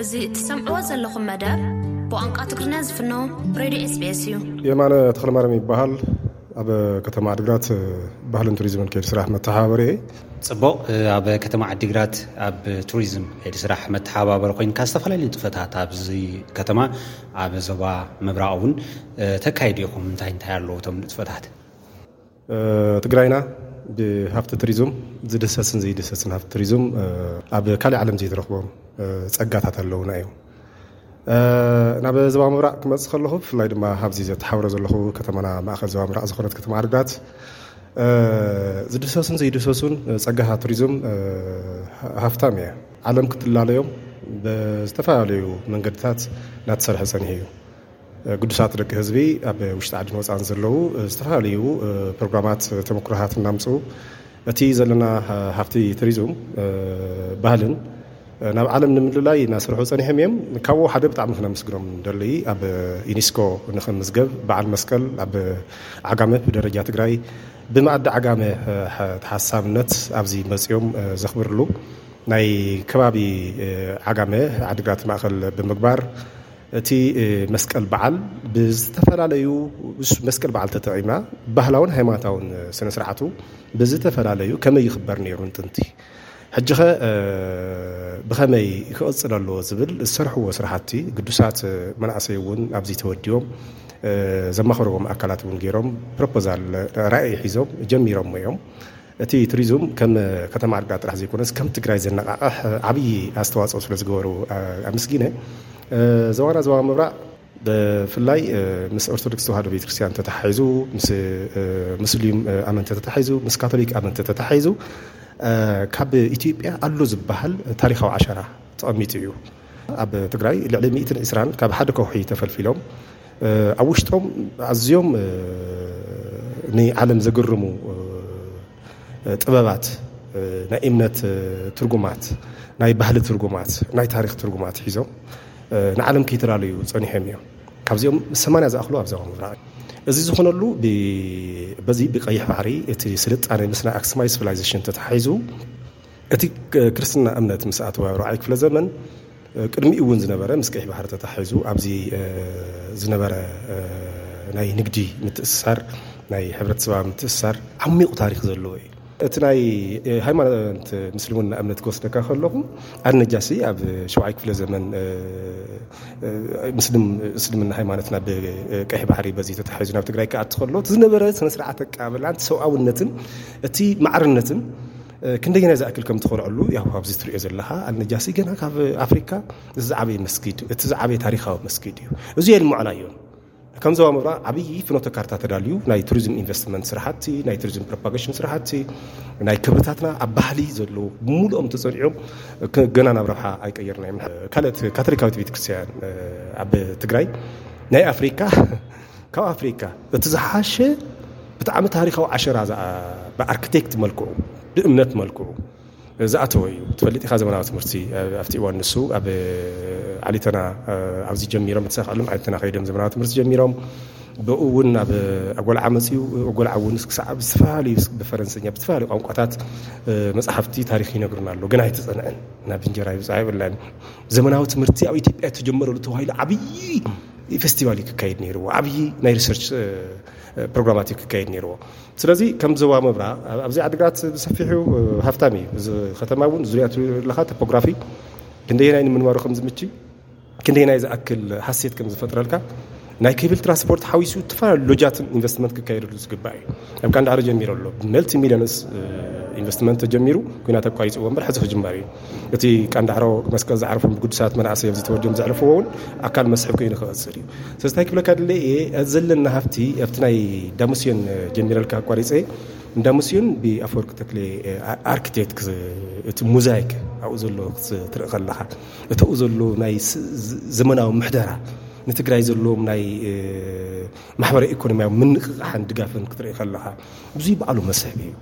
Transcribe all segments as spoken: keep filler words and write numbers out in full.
زي تسمعوا زلكم مدى بوانقات تقرنا زفنو راديو اس بي اس يو يمانه تخل مرمي بحال اب ከተማ عدግራት ባህልን ቱሪዝምን ከይድ ስራሕ መተሓባበሪ ጽቡቅ ኣብ ከተማ عدግራት ኣብ ቱሪዝም ከይድ ስራሕ መተሓባበሪ ኮይን ካስተፈላለዩ ጥፈታት ኣብዚ ከተማ ኣብ ዞባ መብራውን ተካይድ ይኹም እንታይ እንታይ ያለው ቶም ጥፈታት ትግራይና ብሃፍቲ ቱሪዝም ዝድሰስን ዘይድሰስን ሃፍቲ ቱሪዝም ኣብ ካሊ ዓለም ዘይትረኽቦም ጸጋታት ኣለውና እዩ ናብ ዞባ መብራቅ ክመጽ ከለኹ ፍላይ ድማ ሃብዚ ዘተሓወረ ዘለኹ ከተማና ማእኸል ዞባ መብራቅ ዝኾነት ከተማ ዓድግራት ዝድሰስን ዘይድሰሱን ጸጋታት ቱሪዝም ሃፍታም እያ ዓለም ክትላለዮም ብዝተፈላለዩ መንገድታት ናትሰርሐ ጸኒሑ እዩ ቅዱሳት ደቂ ህዝቢ ኣብ ውሽጢ ዓዲ ወፃን ዘለዉ ዝተፈላለዩ ፕሮግራማት ተመክሮታት እናምፁ እቲ ዘለና ሃፍቲ ቱሪዝም ባህልን ናብ ዓለም ንምልላይ ናስርሑ ጸኒሖም እዮም ካብኡ ሓደ ብጣዕሚ ክነመስግኖም ደሊ ኣብ ዩኔስኮ ንኽምዝገብ በዓል መስቀል ኣብ ዓጋመ ብደረጃ ትግራይ ብማዕዲ ዓጋመ ተሓሳብነት ኣብዚ መጽኦም ዘኽብርሉ ናይ ከባቢ ዓጋመ ዓድግራት ማእኸል ብምግባር እቲ መስቀል በዓል ብዝተፈላለዩ መስቀል በዓል ተጠቂማ ባህላውን ሃይማኖታውን ስነ ስርዓቱ ብዝተፈላለዩ ከመይ ይኽበር ነይሩ ጥንቲ ሕጅኸ ብኸመይ ይክቕጽል ኣለዎ ዝብል ዝሰርሕዎ ስራሕቲ ቅዱሳት መናእሰይ እውን ኣብዚ ተወዲዮም ዘማኽርዎም ኣካላት እውን ገይሮም ፕሮፖዛል ራእይ ሒዞም ጀሚሮም እዮም እቲ ቱሪዝም ከም ከተማ ዓድግራት ጥራሕ ዘይኮነስ ከም ትግራይ ዘነቃቕሕ ዓብዪ ኣስተዋፅኦ ስለ ዝገበሩ ኣመስጊነ ዞባና ዞባ መብራቅ ብፍላይ ምስ ኦርቶዶክስ ተዋህዶ ቤተክርስቲያን ተተሓሒዙ ምስ ሙስሊም ኣመንቲ ተተሓሒዙ ምስ ካቶሊክ ኣመንቲ ተተሓሒዙ ካብ ኢትዮጵያ ኣሎ ዝበሃል ታሪኻዊ ዓሸራ ተቐሚጡ እዩ ኣብ ትግራይ ልዕሊ مئة وعشرين ካብ ሓደ ከውሒ ተፈልፊሎም ኣብ ውሽጦም ኣዝዮም ንዓለም ዘገርሙ ጥበባት ናይ እምነት ትርጉማት ናይ ባህሊ ትርጉማት ናይ ታሪኽ ትርጉማት ሒዞም ንዓለም ከይተላለዩ ጸኒሖም እዮም ካብዚኦም ሰማንያ ዝኣኽሉ ኣብ ዞባ መብራቅ እዚ ዝኾነሉ በዚ ብቀይሕ ባሕሪ እቲ ስልጣነ ምስና ኣክሱማይ ሲቪላይዜሽን ተተሓሒዙ እቲ ክርስትና እምነት ምስ ኣተወ ራዕይ ክፍለ ዘመን ቅድሚኡ እውን ዝነበረ ምስ ቀይሕ ባሕሪ ተተሓሒዙ ኣብዚ ዝነበረ ናይ ንግዲ ምትእስሳር ናይ ሕብረተሰባዊ ምትእስሳር ዓሚቑ ታሪኽ ዘለዎ እዩ እቲ ናይ ሃይማኖት ሙስሊሙና እምነት ክወስደካ ከለኹ ኣነጃሲ ኣብ ሸውዓይ ክፍለ ዘመን ሙስሊም እስልምና ሃይማኖትና ብቀይሕ ባሕሪ በዚ ተተሓሒዙ ናብ ትግራይ ከኣቲ ከሎ ዝነበረ ስነ ስርዓት ኣቀባብላን ሰብኣውነትን እቲ ማዕርነትን ክንደየናይ ዝኣክል ከም ትኸልዐሉ ያው ኣብዚ ትሪኦ ዘለኻ ኣነጃሲ ገና ካብ ኣፍሪካ ዝዓበየ መስጊድ እቲ ዝዓበየ ታሪኻዊ መስጊድ እዩ እዚ የልምዖና እዩ ከም ዞባ መብራቅ ዓብዪ ፍኖተ ካርታ ተዳልዩ ናይ ቱሪዝም ኢንቨስትመንት ስራሕቲ ናይ ቱሪዝም ፕሮፓጋሽን ስራሕቲ ናይ ክብርታትና ኣብ ባህሊ ዘለዉ ብሙሉኦም ተጸኒዖም ገና ናብ ረብሓ ኣይቀየርና እዮም ካልኦት ካቶሊካዊት ቤተክርስቲያን ኣብ ትግራይ ናይ ኣፍሪካ ካብ ኣፍሪካ እቲ ዝሓሸ ብጣዕሚ ታሪኻዊ ዓሸራ ብኣርክቴክት መልክዑ ብእምነት መልክዑ ዝኣተወ እዩ ትፈልጥ ኢኻ ዘመናዊ ትምህርቲ ኣብቲ እዋን ንሱ ኣብ ዓሊተና ኣብዚ ጀሚሮም ተሰኻሎም ዓሊተና ከይዶም ዘመናዊ ትምህርቲ ጀሚሮም ብኡ እውን ኣብ ኣጎልዓ መፅኡ ኣጎልዓ እውን ክሳብ ዝተፈላለዩ ብፈረንሰኛ ብዝተፈላለዩ ቋንቋታት መፅሓፍቲ ታሪክ ይነግሩና ኣሎ ገና ኣይተፀንዐን ናብ እንጀራ ይብፃ ይብላን ዘመናዊ ትምህርቲ ኣብ ኢትዮጵያ ተጀመረሉ ተባሂሉ ዓብዪ ፌስቲቫል ይካየድ ነይርዎ ዓብዪ ናይ ሪሰርች ፕሮግራማት ይካየድ ነይርዎ ስለዚ ከም ዞባ መብራቅ ኣብዚ ዓድግራት ብሰፊሑ ሃፍታም እዩ ከተማ እውን ዙርያቱ ለኻ ቶፖግራፊ ክንደየናይ ንምንባሩ ከም ዝምቺ ክንደየናይ ዝኣክል ሓሴት ከም ዝፈጥረልካ ናይ ኬብል ትራንስፖርት ሓዊሱ ዝተፈላለዩ ሎጃትን ኢንቨስትመንት ክካየደሉ ዝግባእ እዩ ኣብ ካንዳሃር ጀሚሩ ኣሎ መልቲ ሚሊዮንስ ኢንቨስትመንት ተጀሚሩ ኩናት ኣቋሪፁ ወንበር ሕዚ ክጅመር እዩ እቲ ካንዳሃሮ መስቀል ዝዓርፎም ቅዱሳት መናእሰይ ኣብዚ ተወዲኦም ዘዕርፍዎ እውን ኣካል መስሕብ ኮይኑ ክቕፅል እዩ ስለዚ እንታይ ክብለካ ድለ እየ ዘለና ሃፍቲ ኣብቲ ናይ ዳሙስዮን ጀሚረልካ ኣቋሪፀ እንዳሙስዮን ብኣፈወርቂ ተክሌ ኣርክቴክት እቲ ሙዛይክ ኣብኡ ዘሎ ክትርኢ ከለኻ እቲኡ ዘሎ ናይ ዘመናዊ ምሕደራ ንትግራይ ዘለዎም ናይ ማሕበራዊ ኢኮኖሚያዊ ምንቅቃሕን ድጋፍን ክትርኢ ከለኻ ብዙይ በዓሉ መስሕብ እዩ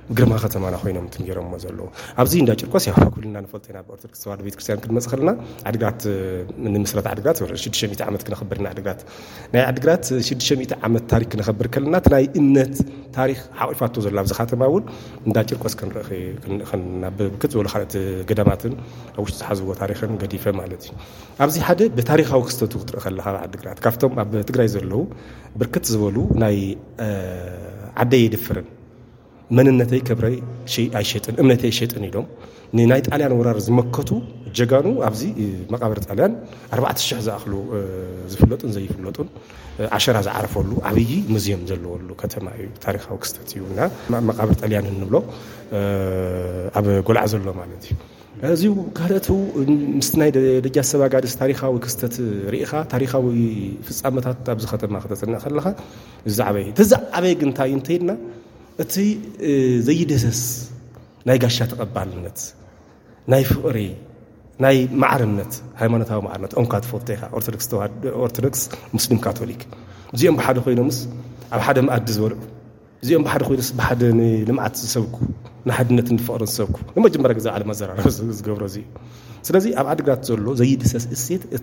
ግርማ ከተማና ኮይኖም ትንገረም ዘለው ኣብዚ እንዳ ጭርቆስ ያው ኩልና ንፈልጠና በኦርቶዶክስ ተዋህዶ ቤተክርስቲያን ክንመጽእ ከለና ዓድግራት ንምስረት ዓድግራት ሽዱሽተ ሚእቲ ዓመት ክነኽብርና ዓድግራት ናይ ዓድግራት ሽዱሽተ ሚእቲ ዓመት ታሪክ ክነኽብር ከለና ናይ እምነት ታሪክ ሓቂፋቶ ዘላ ኣብዚ ከተማ እውን እንዳ ጭርቆስ ክንረኺ ክንናብብ ክትዝበሉ ካልኦት ገዳማትን ኣብ ውሽጢ ዝሓዝዎ ታሪክን ገዲፈ ማለት እዩ ኣብዚ ሓደ ብታሪኻዊ ክስተቱ ክትርኢ ከለካ ዓድግራት ካብቶም ኣብ ትግራይ ዘለው ብርክት ዝበሉ ናይ ዓደይ ይድፍርን መንነተይ ከብረይ شيء አይሸጥን እምነተይ አይሸጥን ኢሎም ናይ ጣልያን ወራር ዝመከቱ ጀጋኑ ኣብዚ መቃብር ጣልያን ኣርባዕተ ሽሕ ዝኣኽሉ ዝፍለጡን ዘይፍለጡን ዓሸራ ዝዓረፈሉ ዓብይ ሙዚየም ዘለዎሉ ከተማ እዩ ታሪኻዊ ክስተት እዩና መቃብር ጣልያን እንብሎ ኣብ ጎልዓ ዘሎ ማለት እዩ እዚው ካልኦቱ ምስ ናይ ደጃች ሰባጋድስ ታሪኻዊ ክስተት ሪኢኻ ታሪኻዊ ፍጻመታት ኣብዚ ከተማ ከተጽንዕ ከለኻ ዝዓበይ ተዛዓበይ ግን እንታይ እንተይድና እቲ ዘይደሰስ ናይ ጋሻ ተቀባልነት ናይ ፍቅሪ ናይ ማዕርነት ሃይማኖታዊ ማዕርነት ኦንካ ተፈተይኻ ኦርቶዶክስ ተዋህዶ ኦርቶዶክስ ሙስሊም ካቶሊክ እዚኦም ብሓደ ኮይኖምስ ኣብ ሓደ ማኣዲ ዝበልዑ እዚኦም ብሓደ ኮይኖምስ ብሓደ ልምዓት ዝሰብኩ ንሓድነት ንፍቅሪ ዝሰብኩ ንመጀመርያ ግዜ ዓለም ኣዘራርባ ዝገብሮ እዚ ስለዚ ኣብ ዓድግራት ዘሎ ዘይደሰስ እሴት እቲ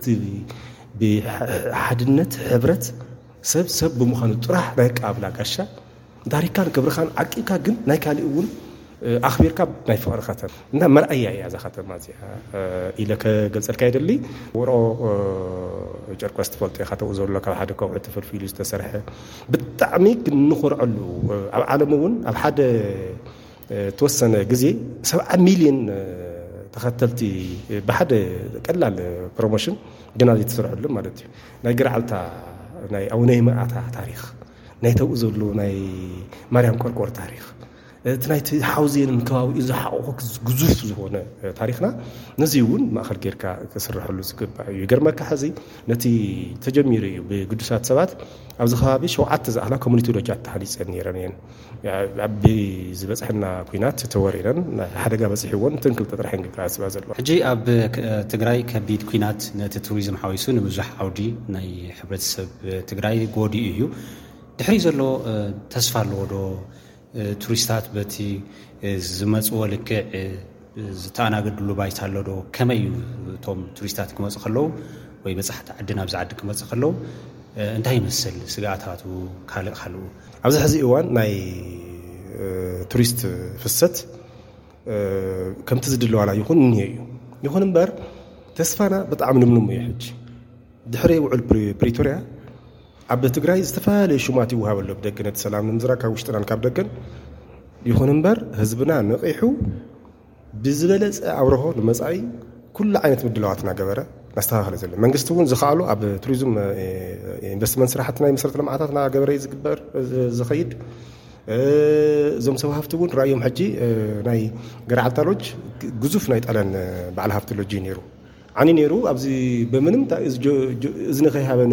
ብሓድነት ሕብረት ሰብ ሰብ ብምዃኑ ጥራሕ ናይ ቃብላ ጋሻ ታሪካን ክብርኻን ዓቂካ ግን ናይ ካልእ እውን ኣኽቢርካ ናይ ፍቅሪ ከተማ እና መርኣያ እያ እዛ ከተማ እዚኣ ኢለ ከገልፀልካ ይደሊ ወርኦ ጨርቆስ ትፈልጦ ኢኻ ተው ዘሎ ካብ ሓደ ከውሒ ተፈልፊሉ ዝተሰርሐ ብጣዕሚ ክንኮርዐሉ ኣብ ዓለም እውን ኣብ ሓደ ተወሰነ ግዜ ሰብዓ ሚልዮን ተኸተልቲ ብሓደ ቀላል ፕሮሞሽን ግና ዝተሰርሐሉ ማለት እዩ ናይ ገርዓልታ ናይ ኣውነይ መዓታ ታሪክ ናይ ተው ዘሎ ናይ ማርያም ቆርቆር ታሪክ እቲ ናይ ሓውዜን ከባቢኡ ዝሓቆ ግዙፍ ዝኾነ ታሪክና ነዚ እውን ማእኸል ጌርካ ክስርሐሉ ዝግባእ እዩ ይገርመካ ሕዚ ነቲ ተጀሚሩ እዩ ብቅዱሳት ሰባት ኣብዚ ከባቢ ሸውዓተ ዝኣኽላ ኮሚኒቲ ሎጃት ተሃኒፀን ነይረን እየን ኣብ ዝበፅሐና ኩናት ተወሪረን ሓደጋ በፂሕዎን እተን ክልተ ጥራሕ እንግልጋል ስባ ዘለዎ ሕጂ ኣብ ትግራይ ከቢድ ኩናት ነቲ ቱሪዝም ሓዊሱ ንብዙሕ ዓውዲ ናይ ሕብረተሰብ ትግራይ ጎዲኡ እዩ ድሕሪ ዘሎ ተስፋ ኣለዎ ዶ ቱሪስታት በቲ ዝመጽዎ ልክዕ ዝተኣናገድሉ ባይታ ኣሎ ዶ ከመይ እዩ እቶም ቱሪስታት ክመፁ ከለዉ ወይ በጻሕቲ ዓድና ኣብዚ ዓዲ ክመፁ ከለዉ እንታይ ይመስል ስጋኣታቱ ካልእ ካልኡ ኣብዚ ሕዚ እዋን ናይ ቱሪስት ፍሰት ከምቲ ዝድለዋላ ይኹን እኒሄ እዩ ይኹን እምበር ተስፋና ብጣዕሚ ንምንም እዩ ሕጂ ድሕሪ ውዕል ፕሪቶርያ ኣብ ትግራይ ዝተፈላለዩ ሽማት ይወሃበሉ ብደገ ነቲ ሰላም ንምዝራግ ካብ ውሽጥናን ካብ ደገን ይኹን እምበር ህዝብና ነቂሑ ብዝበለፀ ኣብርሆ ንመጻኢ ኩሉ ዓይነት ምድላዋትና ገበረ ናስተኻኸለ ዘሎ መንግስቲ እውን ዝኸኣሉ ኣብ ቱሪዝም ኢንቨስትመንት ስራሕቲ ናይ መሰረተ ልምዓታትና ገበረ ዝግበር ዝኸይድ እዞም ሰብ ሃፍቲ እውን ራእዮም ሕጂ ናይ ገርዓልታ ሎጅ ግዙፍ ናይ ጣልያን በዓል ሃፍቲ ሎጅ ነይሩ ዓኒ ነይሩ ኣብዚ ብምንም እዝኒ ከይሃበኒ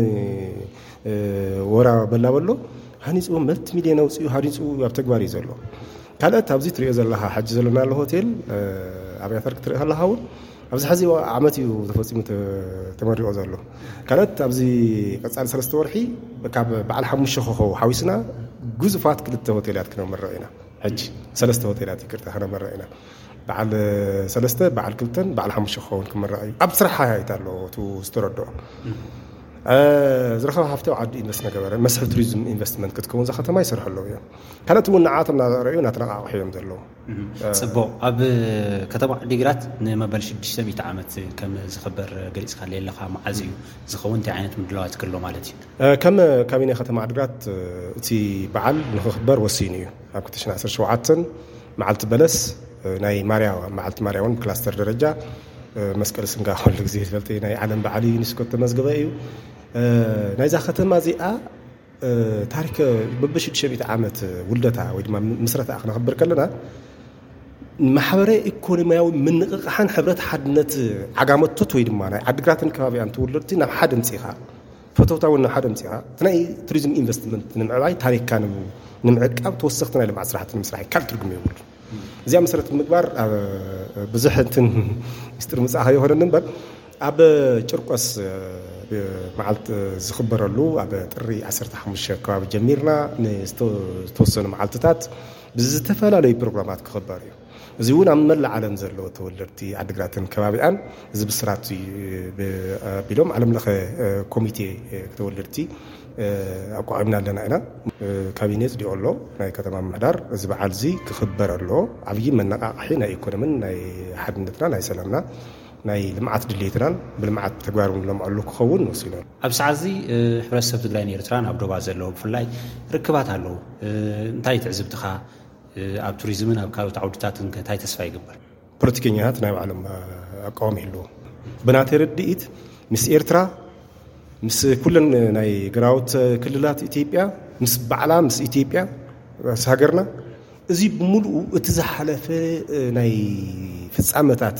ወራ በላ በሎ ሃኒፁ መልቲ ሚልዮን ኣውፅኡ ሃኒፁ ኣብ ተግባር እዩ ዘሎ ካልኦት ኣብዚ ትሪኦ ዘለኻ ሕጂ ዘለና ኣሎ ሆቴል ኣብያተር ክትሪኦ ከለኻ እውን ኣብዚ ሕዚ ዓመት እዩ ተፈፂሙ ተመሪቆ ዘሎ ካልኦት ኣብዚ ቀፃሊ ሰለስተ ወርሒ ካብ በዓል ሓሙሽተ ኮኸብ ሓዊስና ግዙፋት ክልተ ሆቴላት ክነመርቕ ኢና ሕጂ ሰለስተ ሆቴላት ይቅርታ ክነመርቕ ኢና በዓል ሰለስተ በዓል ክልተን በዓል ሓሙሽተ ኮኸውን ክመርቕ እዩ ኣብ ስራሕ ሃይታ ኣሎ ቱ ዝተረድኦ ዝረኸበ ሃፍቲ ዓዲ ኢንቨስት ነገበረ መስሕብ ቱሪዝም ኢንቨስትመንት ክትከውን ዛ ከተማ ይሰርሑ ኣለዉ እዮም ካልኦት እውን ንዓቶም እናረኣዩ ናተነቃቅሑ እዮም ዘለዉ ፅቡቅ ኣብ ከተማ ዓዲግራት ንመበል ሽዱሽተ ሚእቲ ዓመት ከም ዝኽበር ገሊፅካ ለለኻ መዓዝ እዩ ዝኸውን እንታይ ዓይነት ምድላዋት ክህሎ ማለት እዩ ከም ካቢነ ከተማ ዓዲግራት እቲ በዓል ንክኽበር ወሲኑ እዩ ኣብ ክልተ ሽሕን ዓሰርተ ሸውዓተ መዓልቲ በለስ ናይ ማርያም መዓልቲ ማርያም ክላስተር ደረጃ መስቀል ስንጋ ኩሉ ግዜ ዝፈልጥ ናይ ዓለም በዓል ዩኔስኮ ተመዝገበ እዩ ናይዛ ከተማ እዚኣ ታሪክ በብሽዱሽተ ሚእቲ ዓመት ውልደታ ወይ ድማ ምስረታ ክነኽብር ከለና ማሕበራዊ ኢኮኖሚያዊ ምንቅቃሕን ሕብረት ሓድነት ዓጋመቶት ወይ ድማ ናይ ዓዲግራትን ከባቢያን ትውልድቲ ናብ ሓደ ምፅኢኻ ፈተውታውን ናብ ሓደ ምፅኢኻ እቲ ናይ ቱሪዝም ኢንቨስትመንት ንምዕባይ ታሪክካ ንምዕቃብ ተወሰኽቲ ናይ ልምዓት ስራሕቲ ንምስራሕ ካልእ ትርጉም የብሉ እዚኣ መሰረት ምግባር ብዙሕ እንትን ምስጢር ምፅኣኸ ይሆነን እምበር ኣብ ጭርቆስ መዓልቲ ዝኽበረሉ ኣብ ጥሪ ዓሰርተ ሓሙሽተ ከባቢ ጀሚርና ንዝተወሰኑ መዓልትታት ብዝተፈላለዩ ፕሮግራማት ክኽበር እዩ እዚ እውን ኣብ መላእ ዓለም ዘለዎ ተወለድቲ ዓዲግራትን ከባቢኣን እዚ ብስራት ቢሎም ዓለም ለኸ ኮሚቴ ተወለድቲ ኣቋቂምና ኣለና ኢና ካቢኔት ዲኦሎ ናይ ከተማ ምሕዳር እዚ በዓል እዚ ክኽበር ኣሎ ዓብይ መነቃቅሒ ናይ ኢኮኖሚን ናይ ሓድነትና ናይ ሰላምና ናይ ልምዓት ድሌትናን ብልምዓት ተግባሩን ለምዓሉ ክኸውን ወሲኑ ኣብ ሰዓት እዚ ሕብረተሰብ ትግራይን ኤርትራን ኣብ ዶባ ዘለዎ ብፍላይ ርክባት ኣለዉ እንታይ ትዕዝብትኻ ኣብ ቱሪዝምን ኣብ ካልኦት ዓውድታትን እንታይ ተስፋ ይግበር ፖለቲከኛታት ናይ ባዕሎም ኣቃዋሚ ኣለዎም ብናተይ ርድኢት ምስ ኤርትራ ምስ ኩለን ናይ ግራውት ክልላት ኢትዮጵያ ምስ ባዕላ ምስ ኢትዮጵያ ምስ ሃገርና እዚ ብሙሉኡ እቲ ዝሓለፈ ናይ ፍጻመታት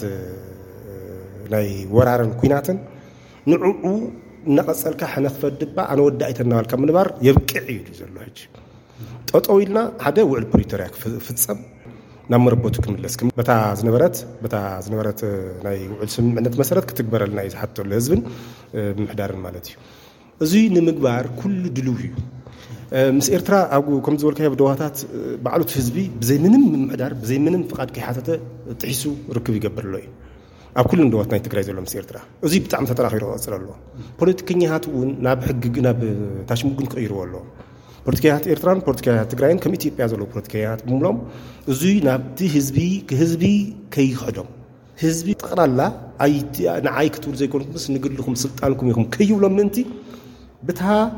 ናይ ወራርን ኩናትን ንዕኡ ነቐጸልካ ሕነኽፈድባ ኣነ ወዳእይ ተናባልካ ምንባር የብቅዕ እዩ ዘሎ ሕጂ ጠጠው ኢልና ሓደ ውዕል ፕሪቶሪያ ክፍጸም ናብ መረበቱ ክምለስ በታ ዝነበረት በታ ዝነበረት ናይ ውዕል ስምምዕነት መሰረት ክትግበረልና እዩ ዝሓተሉ ህዝብን ምሕዳርን ማለት እዩ እዚ ንምግባር ኩሉ ድልው እዩ ምስ ኤርትራ ኣብ ከም ዝበልካዮ ብደዋታት ባዕሉት ህዝቢ ብዘይ ምንም ምሕዳር ብዘይ ምንም ፍቃድ ከይሓተተ ጥሒሱ ርክብ ይገብር ኣሎ እዩ ኣብ ኩሉ እንደዋት ናይ ትግራይ ዘሎ ምስ ኤርትራ እዚ ብጣዕሚ ተጠራኺሩ ክቐፅል ኣሎ ፖለቲከኛታት እውን ናብ ሕጊ ናብ ታሽሙግን ክቕይርዎ ኣሎ ፖለቲከኛታት ኤርትራን ፖለቲከኛታት ትግራይን ከም ኢትዮጵያ ዘሎ ፖለቲከኛታት ብምሎም እዚ ናብቲ ህዝቢ ክህዝቢ ከይኽዶም ህዝቢ ጠቕላላ ንዓይ ክትብል ዘይኮንኩምስ ንግልኩም ስልጣንኩም ኢኹም ከይብሎም ምእንቲ ብታ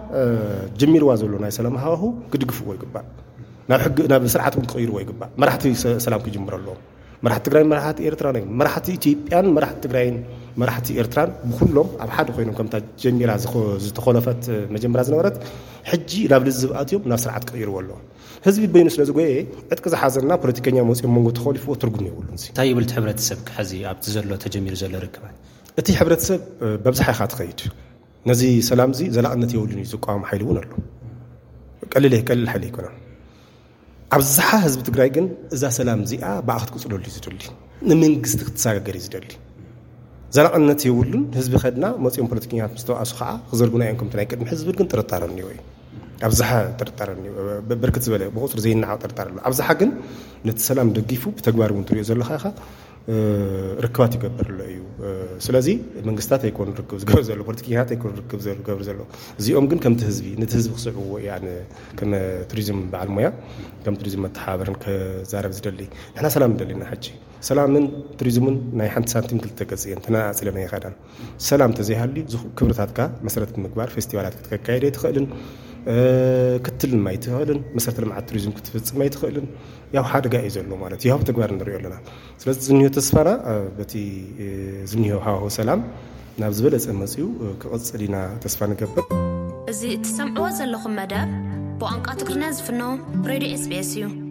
ጀሚርዋ ዘሎ ናይ ሰላም ሃዋሁ ክድግፍዎ ይግባእ ናብ ሕጊ ናብ ስርዓት እውን ክቕይርዎ ይግባእ መራሕቲ ሰላም ክጅምር ኣለዎም መራሕቲ ትግራይን መራሕቲ ኤርትራን እዮም መራሕቲ ኢትዮጵያን መራሕቲ ትግራይን መራሕቲ ኤርትራን ብኩሎም ኣብ ሓደ ኮይኖም ከምታ ጀሚራ ዝተኾለፈት መጀመርያ ዝነበረት ሕጂ ናብ ልዝብ ኣትዮም ናብ ስርዓት ክቕይርዎ ኣለዎም ህዝቢ በይኑ ስለ ዝጎየ ዕጥቂ ዝሓዘና ፖለቲከኛ መፅኦም መንጎ ተኸሊፍዎ ትርጉም የብሉን እንታይ ይብል ሕብረተሰብ ሕዚ ኣብቲ ዘሎ ተጀሚሩ ዘሎ ርክባት እቲ ሕብረተሰብ በብዝሓ ኢኻ ትኸይድ ነዚ ሰላም እዚ ዘላቕነት የብሉን እዩ ዝቋወም ሓይሊ እውን ኣሎ ቀሊል ቀሊል ሓይሊ ኣይኮነን ኣብዝሓ ህዝቢ ትግራይ ግን እዛ ሰላም እዚኣ ባኣ ክትቅፅለሉ እዩ ዝደሊ ንመንግስቲ ክትሰጋገር እዩ ዝደሊ ዘላቕነት የብሉን ህዝቢ ኸድና መፅኦም ፖለቲከኛታት ምስተዋእሱ ከዓ ክዘርጉና እዮም ከምቲ ናይ ቅድሚ ህዝቢ ግን ጥርጣረ እኒኦ እዩ ኣብዝሓ ጥርጣረ እኒኦ ብርክት ዝበለ ብቁፅሪ ዘይናዓው ጥርጣረ ኣሎ ኣብዝሓ ግን ነቲ ሰላም ደጊፉ ብተግባር እውን ትሪኦ ዘለካ ኢኻ ርክባት ይገብር ኣሎ እዩ ስለዚ መንግስታት ኣይኮኑ ርክብ ዝገብር ዘሎ ፖለቲከኛታት ኣይኮኑ ርክብ ዝገብር ዘሎ እዚኦም ግን ከምቲ ህዝቢ ነቲ ህዝቢ ክስዕብዎ ያነ ከም ቱሪዝም በዓል ሞያ ከም ቱሪዝም መተሓባበርን ከዛረብ ዝደሊ ንሕና ሰላም እንደሊና ሕጂ ሰላምን ቱሪዝምን ናይ ሓንቲ ሳንቲም ክልተ ገጽ እየን ተናፂለና ይኸዳን ሰላም ተዘይሃልዩ ክብርታትካ መሰረት ምግባር ፌስቲቫላት ክትከካየድ ኣይትኽእልን ክትልን ማይ ትኽእልን መሰረተ ልምዓት ቱሪዝም ክትፍጽም ኣይትኽእልን ያው ሓደጋ እዩ ዘሎ ማለት ያው ተግባር ንሪኦ ኣለና ስለዚ ዝኒሆ ተስፋና በቲ ዝኒሆ ሃዋህው ሰላም ናብ ዝበለፀ መፅኡ ክቕፅል ኢና ተስፋ ንገብር እዚ እትሰምዕዎ ዘለኹም መደብ ብቋንቋ ትግርኛ ዝፍኖ ሬድዮ ኤስ ቢ ኤስ እዩ